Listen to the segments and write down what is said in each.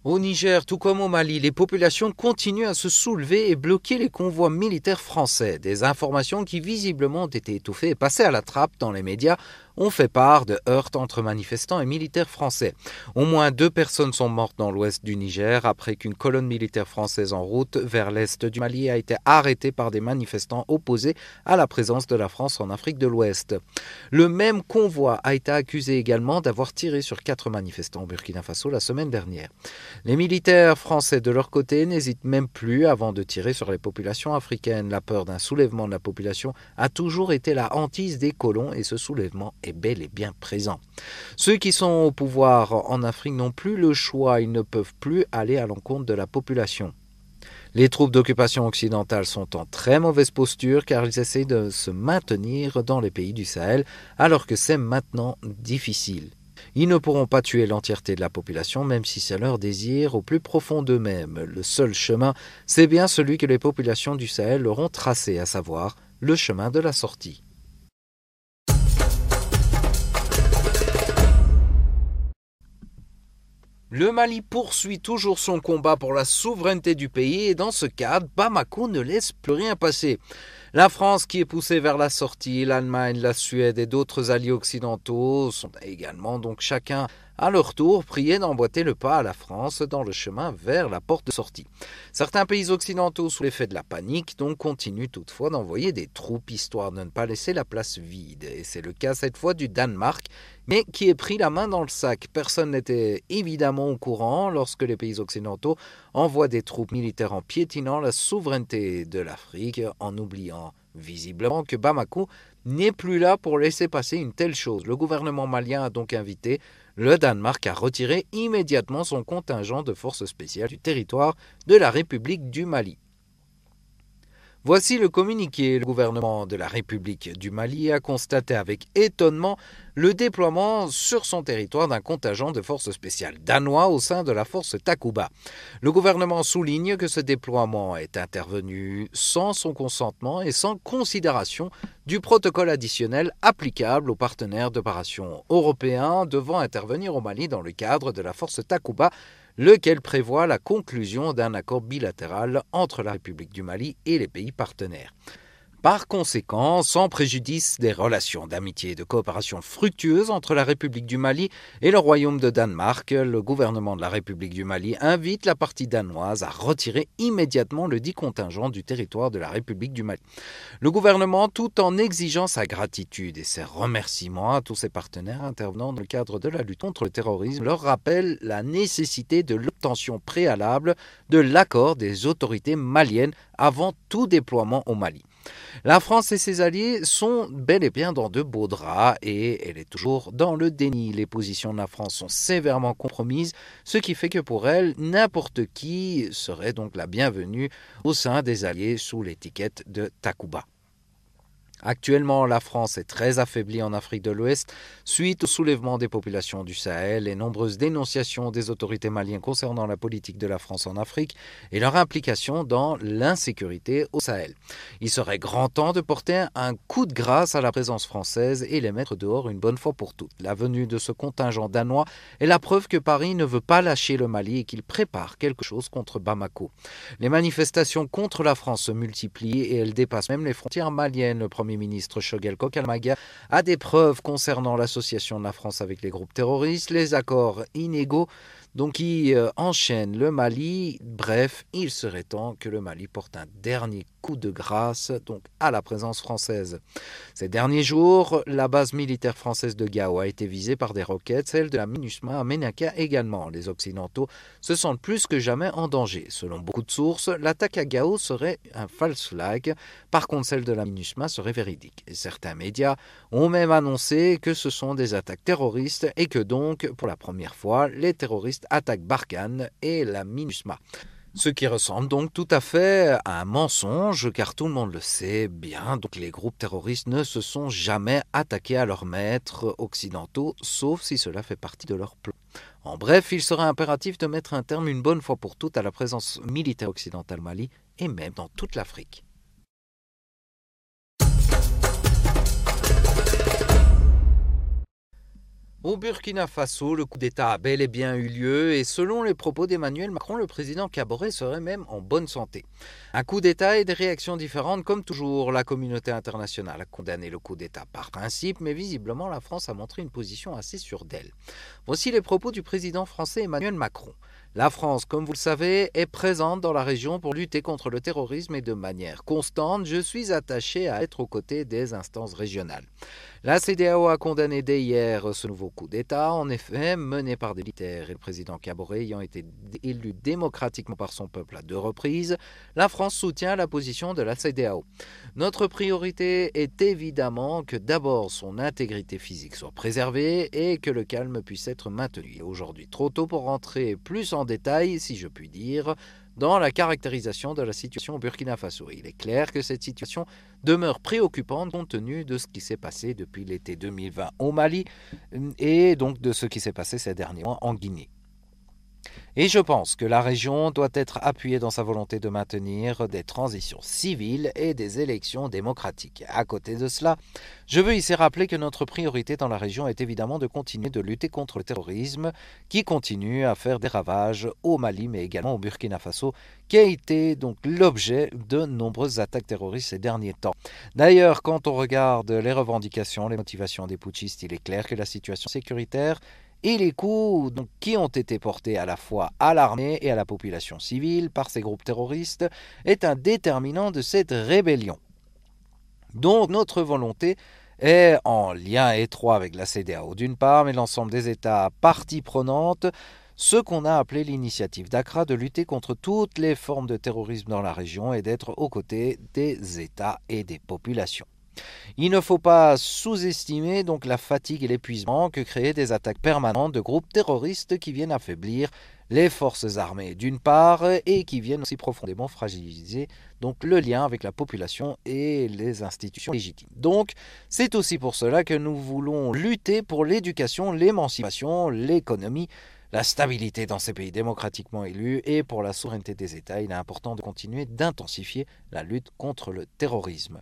Au Niger, tout comme au Mali, les populations continuent à se soulever et bloquer les convois militaires français. Des informations qui visiblement ont été étouffées et passées à la trappe dans les médias ont fait part de heurts entre manifestants et militaires français. Au moins 2 personnes sont mortes dans l'ouest du Niger après qu'une colonne militaire française en route vers l'est du Mali a été arrêtée par des manifestants opposés à la présence de la France en Afrique de l'Ouest. Le même convoi a été accusé également d'avoir tiré sur 4 manifestants au Burkina Faso la semaine dernière. Les militaires français, de leur côté, n'hésitent même plus avant de tirer sur les populations africaines. La peur d'un soulèvement de la population a toujours été la hantise des colons et ce soulèvement est bel et bien présent. Ceux qui sont au pouvoir en Afrique n'ont plus le choix, ils ne peuvent plus aller à l'encontre de la population. Les troupes d'occupation occidentale sont en très mauvaise posture car ils essaient de se maintenir dans les pays du Sahel alors que c'est maintenant difficile. Ils ne pourront pas tuer l'entièreté de la population, même si c'est leur désir au plus profond d'eux-mêmes. Le seul chemin, c'est bien celui que les populations du Sahel leur ont tracé, à savoir le chemin de la sortie. Le Mali poursuit toujours son combat pour la souveraineté du pays et dans ce cadre, Bamako ne laisse plus rien passer. La France qui est poussée vers la sortie, l'Allemagne, la Suède et d'autres alliés occidentaux sont également donc chacun à leur tour priés d'emboîter le pas à la France dans le chemin vers la porte de sortie. Certains pays occidentaux, sous l'effet de la panique, donc continuent toutefois d'envoyer des troupes histoire de ne pas laisser la place vide. Et c'est le cas cette fois du Danemark, mais qui est pris la main dans le sac. Personne n'était évidemment au courant lorsque les pays occidentaux envoient des troupes militaires en piétinant la souveraineté de l'Afrique, en oubliant visiblement que Bamako n'est plus là pour laisser passer une telle chose. Le gouvernement malien a donc invité le Danemark a retiré immédiatement son contingent de forces spéciales du territoire de la République du Mali. Voici le communiqué. Le gouvernement de la République du Mali a constaté avec étonnement le déploiement sur son territoire d'un contingent de forces spéciales danois au sein de la force Takuba. Le gouvernement souligne que ce déploiement est intervenu sans son consentement et sans considération du protocole additionnel applicable aux partenaires d'opération européens devant intervenir au Mali dans le cadre de la force Takuba, lequel prévoit la conclusion d'un accord bilatéral entre la République du Mali et les pays partenaires. Par conséquent, sans préjudice des relations d'amitié et de coopération fructueuses entre la République du Mali et le Royaume de Danemark, le gouvernement de la République du Mali invite la partie danoise à retirer immédiatement le dit contingent du territoire de la République du Mali. Le gouvernement, tout en exigeant sa gratitude et ses remerciements à tous ses partenaires intervenant dans le cadre de la lutte contre le terrorisme, leur rappelle la nécessité de l'obtention préalable de l'accord des autorités maliennes avant tout déploiement au Mali. La France et ses alliés sont bel et bien dans de beaux draps et elle est toujours dans le déni. Les positions de la France sont sévèrement compromises, ce qui fait que pour elle, n'importe qui serait donc la bienvenue au sein des alliés sous l'étiquette de Takuba. Actuellement, la France est très affaiblie en Afrique de l'Ouest suite au soulèvement des populations du Sahel et nombreuses dénonciations des autorités maliennes concernant la politique de la France en Afrique et leur implication dans l'insécurité au Sahel. Il serait grand temps de porter un coup de grâce à la présence française et les mettre dehors une bonne fois pour toutes. La venue de ce contingent danois est la preuve que Paris ne veut pas lâcher le Mali et qu'il prépare quelque chose contre Bamako. Les manifestations contre la France se multiplient et elles dépassent même les frontières maliennes. Le Premier ministre Choguel Kokalmaga a des preuves concernant l'association de la France avec les groupes terroristes, les accords inégaux qui enchaînent le Mali. Bref, il serait temps que le Mali porte un dernier coup de grâce à la présence française. Ces derniers jours, la base militaire française de Gao a été visée par des roquettes, celle de la MINUSMA à Menaka également. Les Occidentaux se sentent plus que jamais en danger. Selon beaucoup de sources, l'attaque à Gao serait un false flag, par contre celle de la MINUSMA serait véridique. Et certains médias ont même annoncé que ce sont des attaques terroristes et que donc, pour la première fois, les terroristes attaquent Barkhane et la MINUSMA. Ce qui ressemble donc tout à fait à un mensonge, car tout le monde le sait bien, donc les groupes terroristes ne se sont jamais attaqués à leurs maîtres occidentaux, sauf si cela fait partie de leur plan. En bref, il serait impératif de mettre un terme une bonne fois pour toutes à la présence militaire occidentale au Mali, et même dans toute l'Afrique. Au Burkina Faso, le coup d'État a bel et bien eu lieu et selon les propos d'Emmanuel Macron, le président Kaboré serait même en bonne santé. Un coup d'État et des réactions différentes comme toujours. La communauté internationale a condamné le coup d'État par principe, mais visiblement la France a montré une position assez sûre d'elle. Voici les propos du président français Emmanuel Macron. La France, comme vous le savez, est présente dans la région pour lutter contre le terrorisme et de manière constante, je suis attaché à être aux côtés des instances régionales. La CEDEAO a condamné dès hier ce nouveau coup d'État, en effet mené par des militaires et le président Kaboré ayant été élu démocratiquement par son peuple à 2 reprises, la France soutient la position de la CEDEAO. Notre priorité est évidemment que d'abord son intégrité physique soit préservée et que le calme puisse être maintenu. Aujourd'hui, trop tôt pour rentrer plus en détail, si je puis dire, dans la caractérisation de la situation au Burkina Faso. Il est clair que cette situation demeure préoccupante compte tenu de ce qui s'est passé depuis l'été 2020 au Mali et donc de ce qui s'est passé ces derniers mois en Guinée. Et je pense que la région doit être appuyée dans sa volonté de maintenir des transitions civiles et des élections démocratiques. À côté de cela, je veux ici rappeler que notre priorité dans la région est évidemment de continuer de lutter contre le terrorisme qui continue à faire des ravages au Mali mais également au Burkina Faso qui a été donc l'objet de nombreuses attaques terroristes ces derniers temps. D'ailleurs, quand on regarde les revendications, les motivations des putschistes, il est clair que la situation sécuritaire et les coups qui ont été portés à la fois à l'armée et à la population civile par ces groupes terroristes est un déterminant de cette rébellion. Donc notre volonté est en lien étroit avec la CEDEAO d'une part, mais l'ensemble des États parties prenantes, ce qu'on a appelé l'initiative d'Accra de lutter contre toutes les formes de terrorisme dans la région et d'être aux côtés des États et des populations. Il ne faut pas sous-estimer donc la fatigue et l'épuisement que créent des attaques permanentes de groupes terroristes qui viennent affaiblir les forces armées d'une part et qui viennent aussi profondément fragiliser donc le lien avec la population et les institutions légitimes. Donc c'est aussi pour cela que nous voulons lutter pour l'éducation, l'émancipation, l'économie, la stabilité dans ces pays démocratiquement élus et pour la souveraineté des États. Il est important de continuer d'intensifier la lutte contre le terrorisme.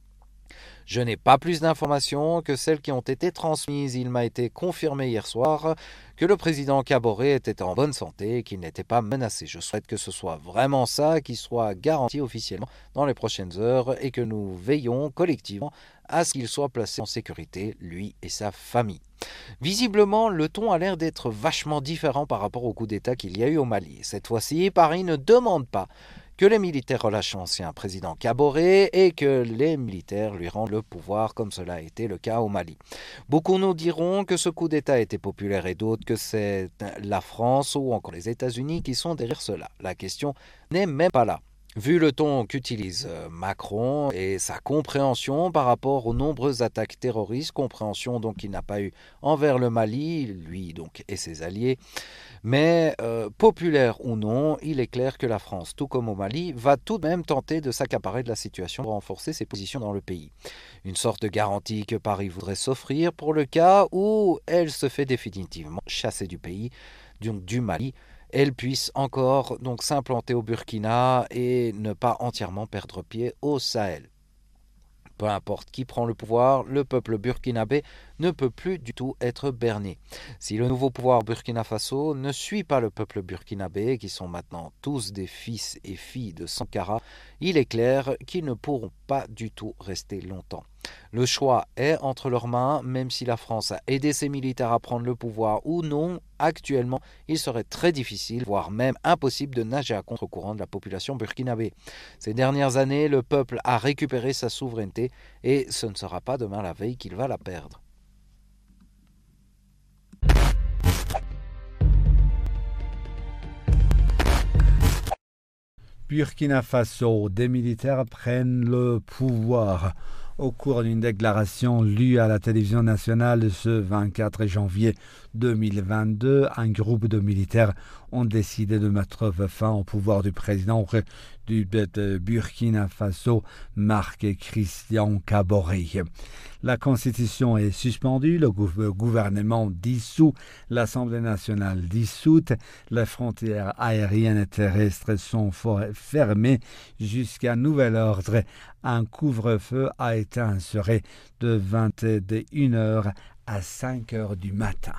Je n'ai pas plus d'informations que celles qui ont été transmises. Il m'a été confirmé hier soir que le président Kaboré était en bonne santé et qu'il n'était pas menacé. Je souhaite que ce soit vraiment ça, qu'il soit garanti officiellement dans les prochaines heures et que nous veillons collectivement à ce qu'il soit placé en sécurité, lui et sa famille. Visiblement, le ton a l'air d'être vachement différent par rapport au coup d'État qu'il y a eu au Mali. Cette fois-ci, Paris ne demande pas que les militaires relâchent l'ancien président Kaboré et que les militaires lui rendent le pouvoir comme cela a été le cas au Mali. Beaucoup nous diront que ce coup d'État était populaire et d'autres que c'est la France ou encore les États-Unis qui sont derrière cela. La question n'est même pas là. Vu le ton qu'utilise Macron et sa compréhension par rapport aux nombreuses attaques terroristes, compréhension donc qu'il n'a pas eu envers le Mali, lui donc et ses alliés, mais populaire ou non, il est clair que la France, tout comme au Mali, va tout de même tenter de s'accaparer de la situation pour renforcer ses positions dans le pays. Une sorte de garantie que Paris voudrait s'offrir pour le cas où elle se fait définitivement chasser du pays, donc du Mali, elle puisse encore donc s'implanter au Burkina et ne pas entièrement perdre pied au Sahel. Peu importe qui prend le pouvoir, le peuple burkinabé ne peut plus du tout être berné. Si le nouveau pouvoir Burkina Faso ne suit pas le peuple burkinabé, qui sont maintenant tous des fils et filles de Sankara, il est clair qu'ils ne pourront pas du tout rester longtemps. Le choix est entre leurs mains, même si la France a aidé ses militaires à prendre le pouvoir ou non, actuellement, il serait très difficile, voire même impossible de nager à contre-courant de la population burkinabé. Ces dernières années, le peuple a récupéré sa souveraineté et ce ne sera pas demain la veille qu'il va la perdre. Burkina Faso, des militaires prennent le pouvoir. Au cours d'une déclaration lue à la télévision nationale ce 24 janvier 2022, un groupe de militaires ont décidé de mettre fin au pouvoir du président du Burkina Faso, Marc Christian Kaboré. La constitution est suspendue, le gouvernement dissous, l'Assemblée nationale dissoute, les frontières aériennes et terrestres sont fermées jusqu'à nouvel ordre. Un couvre-feu a été instauré de 21h à 5 heures du matin.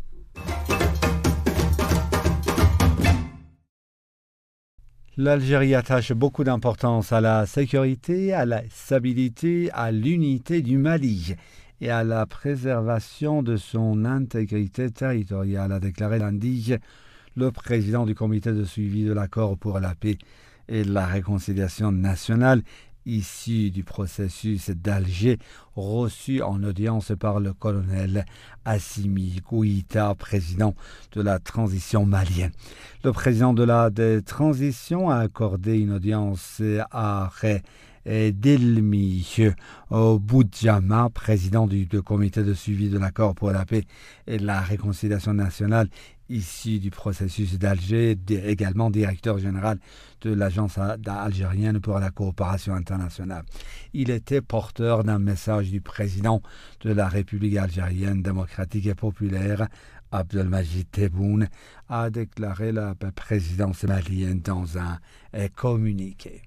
L'Algérie attache beaucoup d'importance à la sécurité, à la stabilité, à l'unité du Mali et à la préservation de son intégrité territoriale, a déclaré lundi le président du comité de suivi de l'accord pour la paix et la réconciliation nationale, issu du processus d'Alger, reçu en audience par le colonel Assimi Goïta, président de la transition malienne. Le président de la transition a accordé une audience à Delmi Boudjama, président du comité de suivi de l'accord pour la paix et la réconciliation nationale, issu du processus d'Alger, également directeur général de l'Agence algérienne pour la coopération internationale. Il était porteur d'un message du président de la République algérienne démocratique et populaire, Abdelmajid Tebboune, a déclaré la présidence malienne dans un communiqué.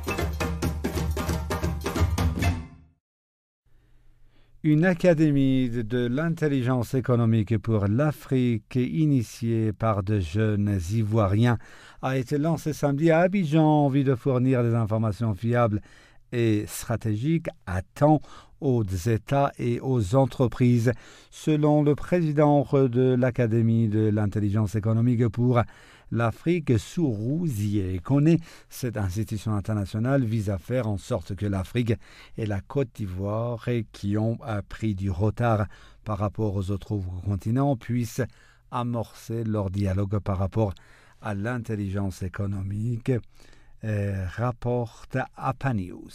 Une académie de l'intelligence économique pour l'Afrique, initiée par de jeunes Ivoiriens, a été lancée samedi à Abidjan en vue de fournir des informations fiables et stratégiques à temps aux États et aux entreprises, selon le président de l'Académie de l'intelligence économique pour l'Afrique, Sourou Ziekone. Cette institution internationale vise à faire en sorte que l'Afrique et la Côte d'Ivoire, qui ont pris du retard par rapport aux autres continents, puissent amorcer leur dialogue par rapport à l'intelligence économique, rapporte APA News.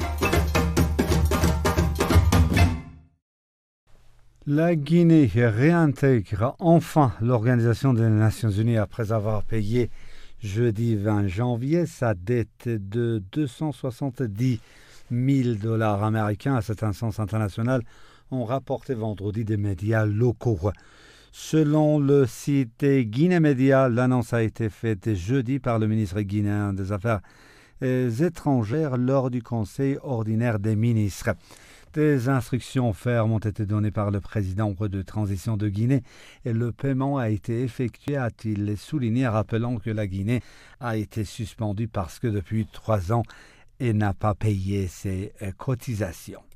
La Guinée réintègre enfin l'Organisation des Nations Unies après avoir payé jeudi 20 janvier sa dette de 270 000 $ américains à cette instance internationale, ont rapporté vendredi des médias locaux. Selon le site Guinée Média, l'annonce a été faite jeudi par le ministre guinéen des Affaires étrangères lors du Conseil ordinaire des ministres. Des instructions fermes ont été données par le président de transition de Guinée et le paiement a été effectué, a-t-il souligné, rappelant que la Guinée a été suspendue parce que depuis 3 ans, elle n'a pas payé ses cotisations.